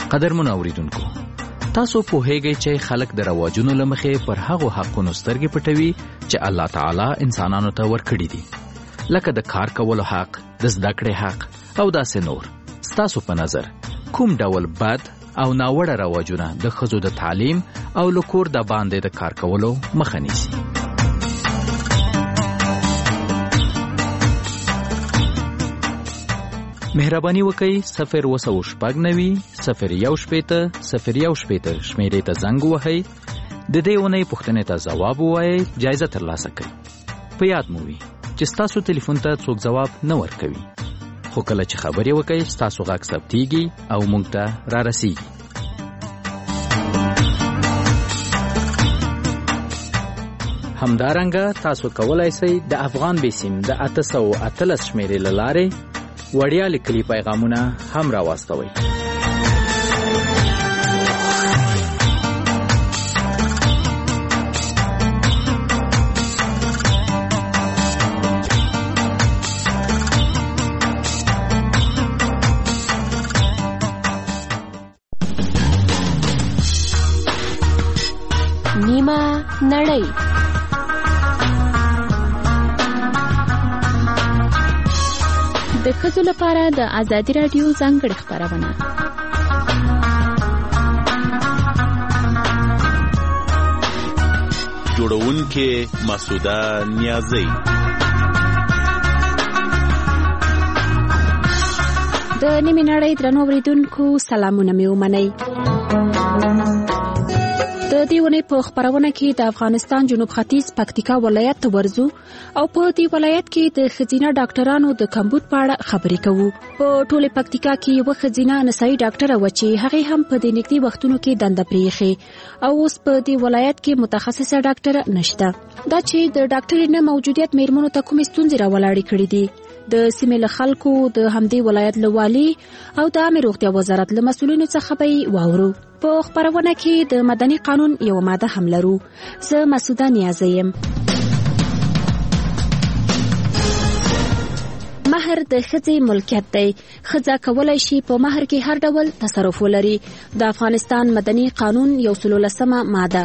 قدرمنو اوریدونکو، تاسو پوهیږئ چې خلک د رواجونو له مخې پر هغو حقونو سترګې پټوي چې الله تعالی انسانانو ته ورکړي دي، لکه د کار کولو حق، د زده کړې حق او داسې نور. ستاسو په نظر کوم ډول بد او ناوړه رواجونه د ښځو د تعلیم او له کور د باندې د کار کولو مخه نیسي؟ مهرباني وکړئ 020-017-017 شمیرې ته زنګ ووهئ. د دې اونۍ پوښتنې ته ځواب ووایئ، جایزه ترلاسه کړئ. په یاد مو وي چې ستاسو ټلیفون ته څوک ځواب نه ورکوي، خو کله چې خبرې وکړئ ستاسو غږ ثبتیږي او موږ ته را رسیږي. همدارنګه تاسو کولای شئ د افغان بیسیم د 813 شمیرې له لارې وړیا لیکلي پیغامونه هم راواستوئ. نیمه نړۍ. د ښځو لپاره د ازادي راډیو ځانګړې خپرونه. جوړونکې مسعوده نیازی. د نیمه نړۍ درنو اوریدونکو سلامونه مې ومنئ. د دې ونې په خپرونه کې د افغانستان جنوب ختیځ پکتیکا ولایت ته ورځو او په دې ولایت کې د ښځینه ډاکټرانو د کمبود په اړه خبرې کوو. په ټوله پکتیکا کې یوه ښځینه نسایي ډاکټره وه چې هغې هم په دې نږدې وختونو کې دنده پرېښې او اوس په دې ولایت کې متخصصه ډاکټره نشته. دا چې د ډاکټرې نه موجودیت میرمنو ته کومې ستونزې راولاړې کړې دي، د سیمې له خلکو، د همدې ولایت له والي او د عامه روغتیا وزارت له مسؤلینو څخه به واورو. په خپرونه کې د مدني قانون یو ماده هم لرو. زه مسعوده نیازی یم. مهر د ښځې ملکیت دی. ښځه کولای شي په مهر کې هر ډول تصرف ولري. د افغانستان مدني قانون 113 ماده.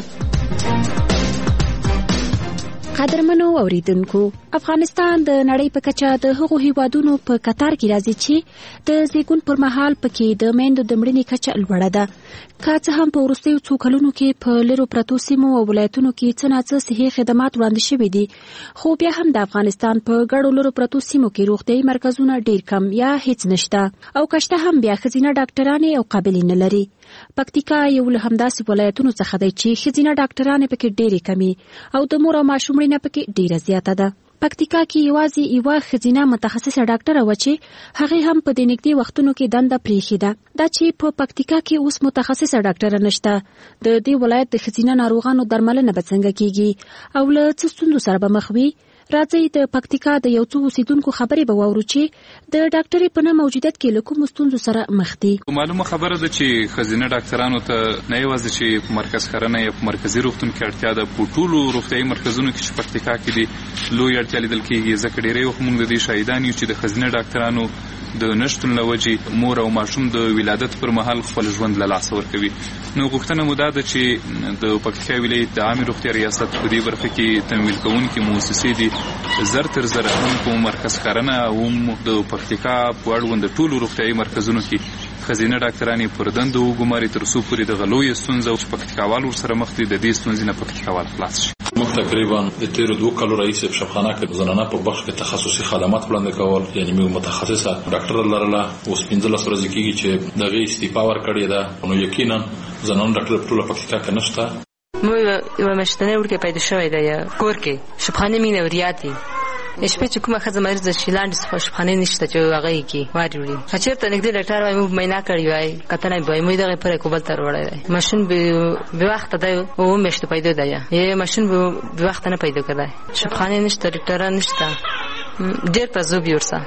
قدرمنو اوریدونکو، افغانستان د نړۍ په کچه د هغو هیوادونو په کتار کې راځي چې د زیږون پر مهال پکې د میندو د مړینې کچه لوړه ده. که څه هم په وروستیو څو کلونو کې په لرو پرتو سیمو او ولایتونو کې څه ناڅه صحي خدمات وړاندې شوي دي، خو بیا هم د افغانستان په ګڼو لرو پرتو سیمو کې روغتیايي مرکزونه ډیر کم یا هیڅ نشته، او کشته هم بیا ښځینه ډاکټرانې او قابلې نه لري. پکتیکا یو له همداسې ولایتونو څخه دی چې ښځینه ډاکټرانې پکې ډېرې کمې او د مور او ماشوم مړینه پکې ډېره زیاته ده. پکتیکا کې یوازې یوه ښځینه متخصصه ډاکټره وه چې هغې هم په دې نږدې وختونو کې دنده پرېښې ده. دا چې په پکتیکا کې اوس متخصصه ډاکټره نشته، د دې ولایت د ښځینه ناروغانو درملنه به څنګه کیږي او له څه ستونزو سره به مخ وي؟ راځئ د پکتیکا د یو څو اوسیدونکو خبرې به واورو چې د ډاکټرې په نه موجودیت کې له کومو ستونزو سره مخ دي. معلومه خبره ده چې ښځینه ډاکټرانو ته نه یوازې چې په مرکز ښرنه یا په مرکزي روغتون کې اړتیا ده، په ټولو روغتیايي مرکزونو کې چې پکتیکا کې دي لوی اړتیا لیدل کېږي. ځکه ډېری وخت موږ د دې شاهدان یو چې د ښځینه ډاکټرانو د نشتون له وجې مور او ماشوم د ولادت پر مهال خپل ژوند له لاسه ورکوي. نو غوښتنه مو دا ده چې د پکتیکا ولایت د عامې روغتیا ریاست په دې برخه کې تمویل کوونکې مؤسسې دي زر تر زر هم په مرکز ښرنه او هم د پکتیکا په اړوند ټولو روغتیايي مرکزونو کې ښځینه ډاکټرانې پر دندو وګماري تر څو پورې دغه لویه ستونزه چې پکتیکاوال ورسره مخ دي د دې ستونزې نه پکتیکاوال خلاص شي. موږ تقریبا د تیرو 2 کالو رئیس په شفاخانه کې زنانه په بخش کې تخصصي خدمات وړاندې کول، یعنی موږ متخصصه ډاکټر لرله. اوس 15 ورځې کېږي چې دغه استعفا ورکړې ده. نو یقینا زنانه ډاکټر په ټوله پکتیکا کې نشته. مو یو مشتنه ورکه پیدا شوې ده یا کور کې شفاخانه مینه وریاتي شپې چې کومه ښځه مریض ده چې لاندې شفاخانه نشته چې هغه کې واري وړي چېرته نږدې ډاکټر وایي موږ مینا کړی وای کتنه به موږ دغه پر کوبل تر وړای ماشين به وخت ده او مشته پیدا ده یا ماشين به وخت نه پیدا کړای شفاخانه نشته ډاکټر نشته ډېر په زوب یورسه.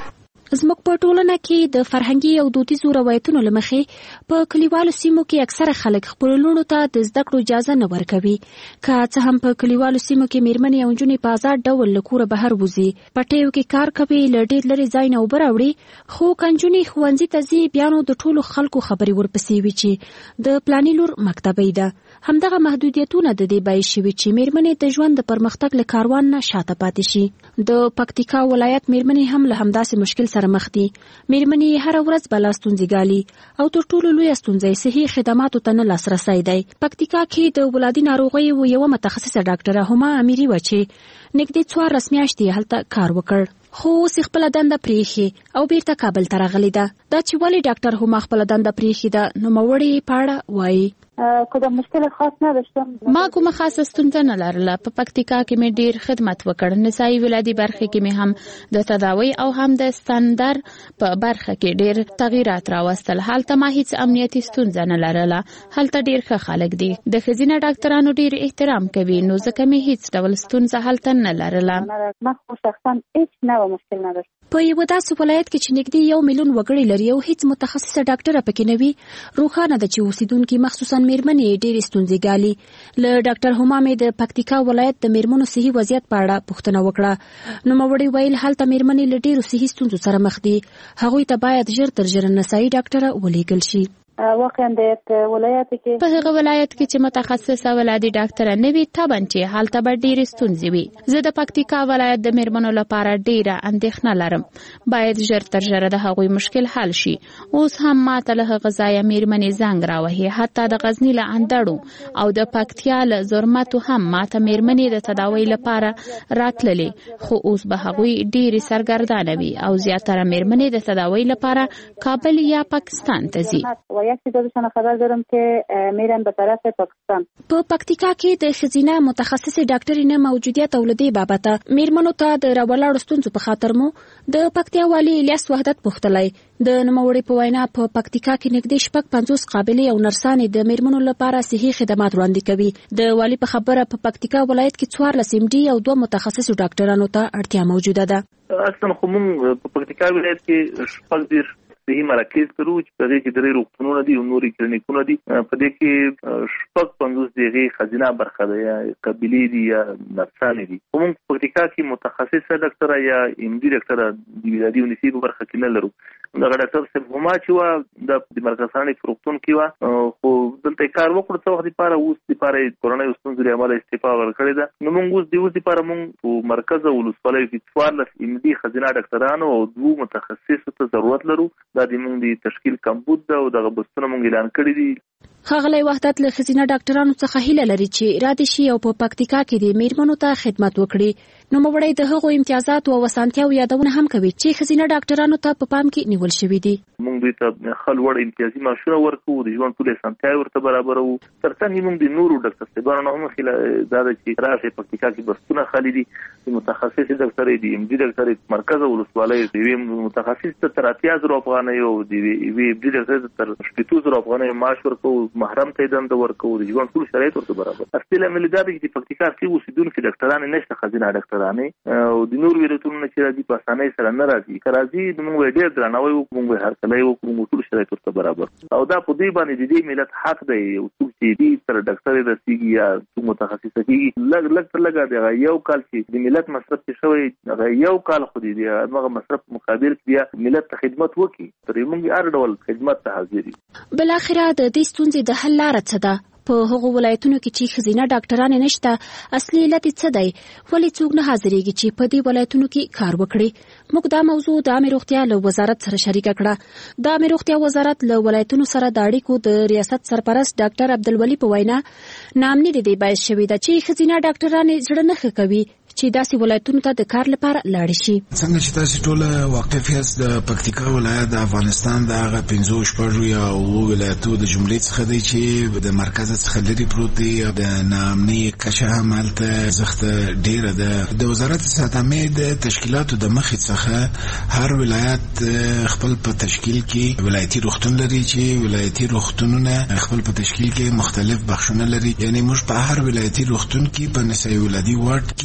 زموږ په ټولنه کې د فرهنګي او دودیزو روایتونو له مخې په کلیوالو سیمو کې اکثره خلک خپل لوڼو ته د زده کړو اجازه نه ورکوي. که څه هم په کلیوالو سیمو کې میرمنې او نجونې په آزاد ډول له کوره بهر وځي، پټیو کې کار کوي، له ډېر لرې ځای نه اوبه راوړي، خو که نجونې ښوونځي ته ځي بیا نو د ټولو خلکو خبرې ورپسې وي چې د پلاني لور مکتبۍ ده. همدغه محدودیتونه د دې باعث شوي چې میرمنې د ژوند د پرمختګ له کاروان نه شاته پاتې شي. د پکتیکا ولایت میرمنې هم له همداسې مشکل سره مخ دي. میرمنې هره ورځ بلا ستونزې ګالي او تر ټولو لویه ستونزه صحي خدماتو ته نه لاسرسی دی. پکتیکا کې د ولادي ناروغیو یوه متخصصه ډاکټره هما امیري وه چې نږدې 14 میاشتې هلته کار وکړ، خو اوس خپله دنده پرېښې او بیرته کابل ته راغلې ده. دا چې ولې ډاکټر هما خپله دنده پرېښې ده، نوموړې په اړه وایي. کدام مشکل خاص نداشتم. ما کومه خاصه ستونزه نه لرله. په پکتیکا کې مې ډیر خدمت وکړ. نسایي ولادي برخه کې مې هم د تداوی او هم د ستاندر په برخه کې ډیر تغیرات راوستل. هلته ما هیڅ امنیتي ستونزه نه لرله. هلته ډیر ښه خلک دي. د ښځینه ډاکټرانو ډیر احترام کوي، نو ځکه مې هیڅ ډول ستونزه هلته نه لرله. ما خو شخصا هیڅ نه مشکل نه داشت. په یو داسې ولایت کې چې نږدې 1 میلیون وګړي لري او هیڅ متخصصه ډاکټره پکې نه وي، روښانه ده چې اوسیدونکي مخصوصا میرمنې ډېرې ستونزې ګالي. له ډاکټر هما مې د پکتیکا ولایت د میرمنو صحي وضعیت په اړه پوښتنه وکړه. نوموړې ویل هلته میرمنې له ډېرو صحي ستونزو سره مخ دي. هغوی ته باید ژر تر ژره نسایي ډاکټره ولیږل شي. واقعا د ولایت کې په هغه ولایت کې چې متخصصه ولادي ډاکټره نه وي، طبعا چې هلته به ډېرې ستونزې وي. زه د پکتیکا ولایت د میرمنو لپاره ډېره اندېښنه لرم. باید ژر تر ژره د هغوی مشکل حل شي. اوس هم ماته له هغه ځایه میرمنې زنګ راوهي، حتی د غزني له اندړو او د پکتیا له زرمتو هم ماته میرمنې د تداوی لپاره راتللې، خو اوس به هغوی ډېرې سرګردانه وي او زیاتره میرمنې د تداوی لپاره کابل یا پاکستان ته ځي. یکی دادشان خبر دارم که میرن به طرف پاکستان. په پکتیکا کې د ښځینه متخصصې ډاکټرې نه موجودیت او له دې بابته میرمنو ته د راولاړو ستونزو په خاطر مو د پکتیا والي الیاس وحدت پوښتلی. د نوموړې په وینا په پکتیکا کې نږدې 50 قابلې او نرسانې د میرمنو لپاره صحي خدمات وړاندې کوي. د والي په خبره په پکتیکا ولایت کې 14 MD او 2 متخصصو ډاکټرانو ته اړتیا موجوده ده. اصلا خو موږ په پکتیکا ولایت کې شپږ صحي مراکز لرو چې په دې کې درې روغتونونه دي او نورې کلینیکونه دي. په دې کې 50 دغه خزینه برخه ده یا قبيلې دي یا نرسانې دي. موږ په پکتیکا کې متخصصه ډاکټر یا MD ډاکټر د ولادي او نسایي برخه کې نه لرو. دا ډاکټر صاحب هما چې وا د مرکزانه روغتون کې وا، خو دلته کار وکړ څو وخت لپاره، اوس لپاره کورونای ستونزې عمله استعفا ورکړې ده. نو موږ اوس د اوس لپاره موږ په مرکز او ولسوالۍ کې 14 MD خزینه ډاکټرانو او 2 متخصصو ته ضرورت لرو. دا د موږ د تشکیل کمبود ده او دغه بستونه موږ اعلان کړی دي. ښاغلی وحدت له ښځینه ډاکټرانو څخه هیله لري چې را دې شي او په پکتیکا کې د میرمنو ته خدمت وکړي. نوموړی د هغو امتیازاتو او اسانتیاوو یادونه هم کوي چې ښځینه ډاکټرانو ته په پام کې نیول شوي دي. موږ دوی ته ښه لوړ امتیازي معاشونه ورکوو، د ژوند ټولې اسانتیاوې ورته برابروو. تر څنګ موږ د نورو ډاکټر صاحبانو نه هم هیله دا ده چې راشي پکتیکا کې بستونه خالي دي. د متخصص ډاکټرې دي، MD ډاکټرې مرکز او ولسوالۍ د متخصص ته 30,000 افغانۍ او د MD ډاکټر ته 30,000 افغانۍ معاش ورکوو. محرم ته دنده ورکوو، د ژوند ټول شرایط ورته برابر. اصلي لامل دا دی چې پکتیکا کې اوسیدونکي ډاکټران نشته، خزینه ډاکټرانې او د نور ولایتونو چې راځي په اسانۍ سره نه راځي. که راځي نو موږ ډېر درناوی وکړو، موږ هرکلی وکړو، موږ ټول شرایط ورته برابر. او دا په دې باندې د دې ملت حق دی یو څوک چې دې سره ډاکټر رسېږي یا څوک متخصص کېږي، لږ تر لږه دغه یو کال چې د ملت مصرف چې شوی هغه یو کال خو دی هغه مصرف مقابل کړي ملت ته خدمت وکړي. ترې موږ هر ډول خدمت ته حاضر یو. بالاخره د دې ستونزې د حل لاره څه ده؟ په هغو ولایتونو کې چې ښځینه ډاکټرانې نشته، اصلي علت یې څه دی؟ ولې څوک نه حاضرېږي چې په دې ولایتونو کې کار وکړي؟ موږ دا موضوع د عامې روغتیا له وزارت سره شریکه کړه. د عامې روغتیا وزارت له ولایتونو سره د اړیکو د ریاست سرپرست ډاکټر عبدالولي په وینا ناامني د دې باعث شوې ده چې ښځینه ډاکټرانې زړه نه ښه کوي چې داسې ولایتونو ته د کار لپاره لاړ شي. څنګه چې تاسو ټول واقف یاست، د پکتیکا ولایت د افغانستان د هغه 15 یا 9 ولایتونو د جملې څخه دی چې د مرکز څخه لري پروت دی. د ناامنۍ کچه هم هلته سخت ډیره ده. د وزارت صحت د تشکیلاتو د مخې څخه هر ولایت خپل په تشکیل کې ولایتي روغتون لري چې ولایتي روغتونونه خپل په تشکیل کې مختلف بخشونه لري. یعنی موږ په هر ولایتي روغتون کې په نسایي ولادي وارډ کې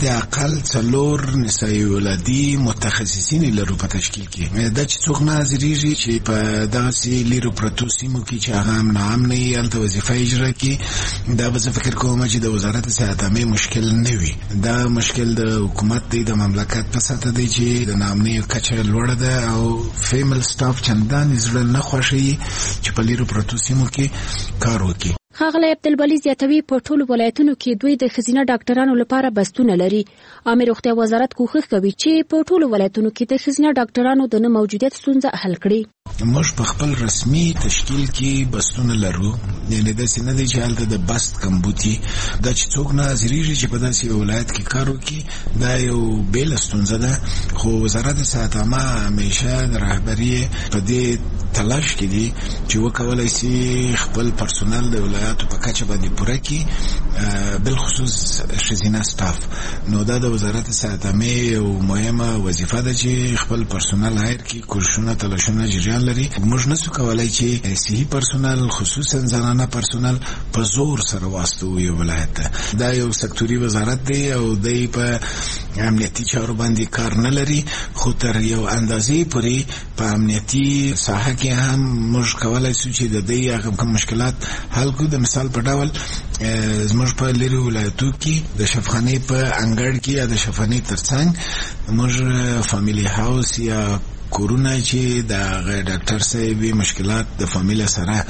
حد اقل 4 نسایي ولادي متخصصین لرو په تشکیل کې. دا چې څوک ناظریږي چې په داسې لیرو پرتو سیمو کې چې هغه هم ناامنه یې هلته وظیفه اجرا کړي، دا به زه فکر کوم چې د وزارت صحت عامې مشکل نه وي. دا مشکل د حکومت دی، د مملکت په سطح دی چې د ناامنۍ کچه لوړه ده او فیمل سټاف چندان زړه نه خوښوي چې په لیرو پرتو سیمو کې کار وکړي. ښاغلی عبدالولي زیاتوي په ټولو ولایتونو کې دوی د ښځینه ډاکټرانو لپاره بستونه لري. عامه روغتیا وزارت کوښښ کوي چې په ټولو ولایتونو کې د ښځینه ډاکټرانو د نه موجودیت ستونزه حل کړي. موږ په خپل رسمي تشکیل کې بستونه لرو، یعنی داسې نه دی چې هلته د بست کمبوتي. دا چې څوک نه حاضرېږي چې په داسې یو ولایت کې کار وکړي، دا یو بېله ستونزه ده. خو وزارت صحت عامه همیشه د رهبري په دې تلاش کې دي چې وکولای شي خپل پرسونل د ولایاتو په کچه باندې پوره کړي، بالخصوص ښځینه سټاف. نو دا د وزارت صحت عامې یو مهمه وظیفه ده چې خپل پرسونل هایر کړي، کورسونه تلاشونه جریان لري. موږ نسو کولای چې صحي پرسونل خصوصا زنانه پرسونل په زور سره واستو یو ولایت ته. دا یو سکتوري وزارت دی او دی په امنیتي چارو باندې کار نه لري، خو تر یو اندازې پورې په امنیتي ساحه کې هم موږ کولای شو چې د دې هغه مشکلات حل کړو. د مثال په ډول زموږ په لري ولایتو کې د شفاخانې په انګړ کې یا د شفاخانې ترڅنګ موږ فامیلی هاوس یا کورونه چې د ډاکټر صاحب مشکلات د فامیل سره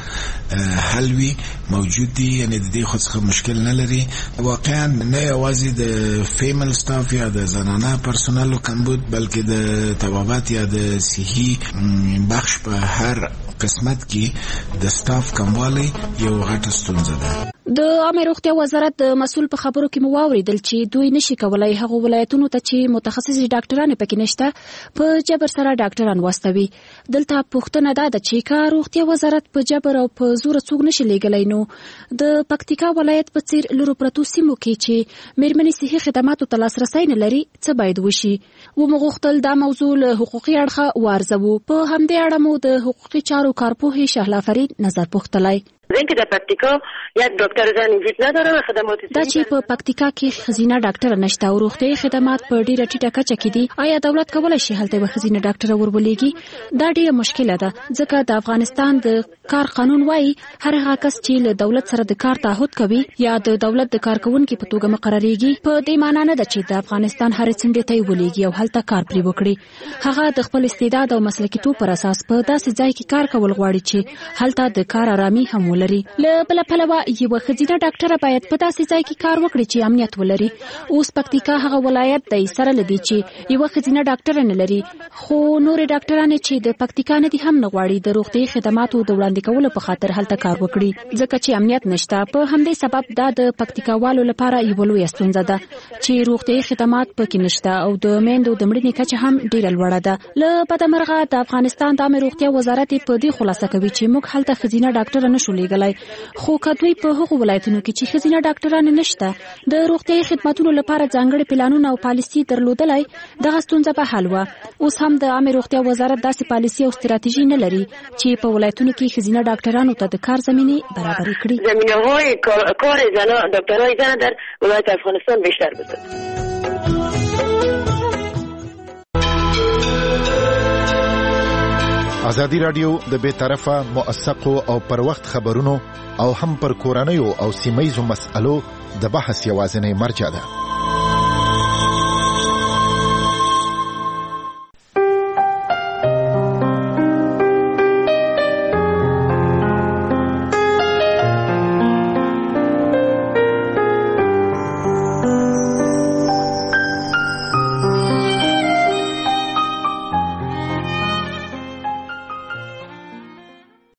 حل وي موجود دي، یعنی د دې خو څخه مشکل نه لري. واقعا نه یوازې د فیمل سټاف یا د زنانه پرسونل کمبود، بلکې د طبابت یا د صحي بخش په هر قسمت کې د سټاف کموالی یو غټه ستونزه ده. د عامه روغتیا وزارت د مسؤل په خبرو کې مو واوریدل چې دوی نشي کولای هغه ولایتونو ته چې متخصص ډاکټران پکې نشته په جبر سره ډاکټران واستوي. دلته پوښتنه ده چې کار روغتیا وزارت په جبر او په زور څوک نشي لګلای، نو د پکتیکا ولایت په څیر لرو پرتو سیمو کې چې میرمنې صحي خدماتو ته لاسرسی نه لري څه باید وشي؟ و مغوښتل دا موضوع له حقوقي اړخه وارزوو. په همدې اړه مو د حقوقي چارو کارپوه شهلا فرید نظر پوښتلی. اینکه در پکتیکا یک دکتر زن وجود نداره و خدمات دا چې په پکتیکا کې ښځینه ډاکټر نشته او روغتیايي خدمات په ډیره ټیټه کچه کې دي، آیا دولت کولی شي هلته یوه ښځینه ډاکټر ورولېږي؟ دا ډیره مشکله ده، ځکه د افغانستان د کار قانون وایي هر هغه کس چې له دولت سره د کار تعهد کوي یا د دولت د کارکوونکي په توګه مقرریږي، په دې معنی نه ده چې د افغانستان هرې څنډې ته یې ولېږي او هلته کار پرې وکړي. هغه د خپل استعداد او مسلکیتوب پر اساس په داسې ځای کې کار کول غواړي چې هلته د کار آرامي هم ولري. له بله پلوه یوه ښځینه ډاکټره باید په داسې ځای کې کار وکړي چې امنیت ولري. اوس پکتیکا هغه ولایت دی سره له دې چې یوه ښځینه ډاکټره نه لري، خو نورې ډاکټرانې چې د پکتیکا نه دي هم نه غواړي د روغتیايي خدماتو د وړاندې کولو په خاطر هلته کار وکړي، ځکه چې امنیت نشته. په همدې سبب دا د پکتیکاوالو لپاره یوه لویه ستونزه ده چې روغتیايي خدمات پکې نشته او د میندو د مړینې کچه هم ډیره لوړه ده. له بده مرغه د افغانستان د عامه روغتیا وزارت په دې خلاصه کوي چې موږ هلته ښځینه ډاکټره نشو لیږلی، خو که دوی په هغو ولایتونو کې چې ښځینه ډاکټران نشته د روغتیايي خدماتو لپاره ځانګړي پلانونه او پالیسي درلودلای، دغه ستونزه به حل وه. اوس هم د عامه روغتیا وزارت داسې پالیسي او ستراتیژي نه لري چې په ولایتونو کې ښځینه ډاکټرانو ته د کار زمینه برابر کړي. زمینه‌های کار زنان دکترای زن در ولایت افغانستان بیشتر بشه. ازادي رادیو د بې طرفه موثقو او پر وخت خبرونو او هم پر کورنیو او سیمه‌یزو مسألو د بحث یوازینی مرجع ده.